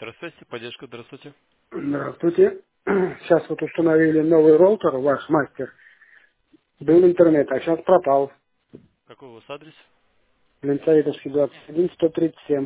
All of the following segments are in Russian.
Здравствуйте, поддержка, здравствуйте. Здравствуйте. Сейчас вот установили новый роутер, ваш мастер. Был интернет, а сейчас пропал. Какой у вас адрес? Ленцовитовский 21, 137.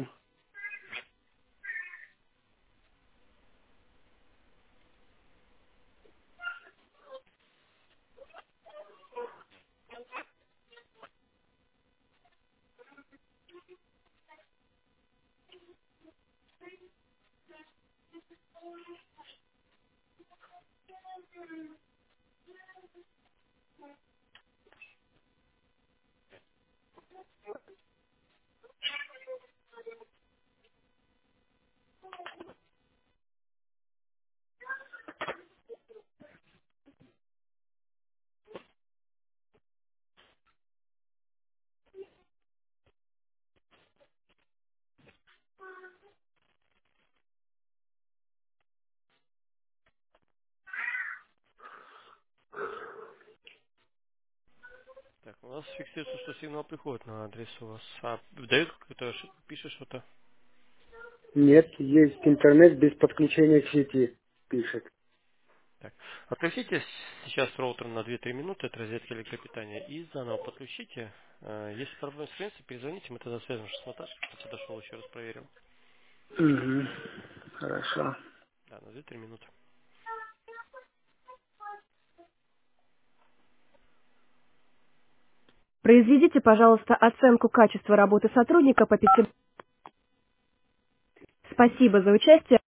Так, у нас фиксируется, что сигнал приходит на адрес у вас. А дает какую-то ошибку, пишет что-то. Нет, есть интернет без подключения к сети, пишет. Так, отключите сейчас роутер на 2-3 минуты от розетки электропитания и заново подключите. Если проблемы с клиентом, перезвоните, мы тогда свяжемся с Наташей, кстати, дошел, еще раз проверим. Угу. Хорошо. Да, на 2-3 минуты. Произведите, пожалуйста, оценку качества работы сотрудника по пяти. Спасибо за участие.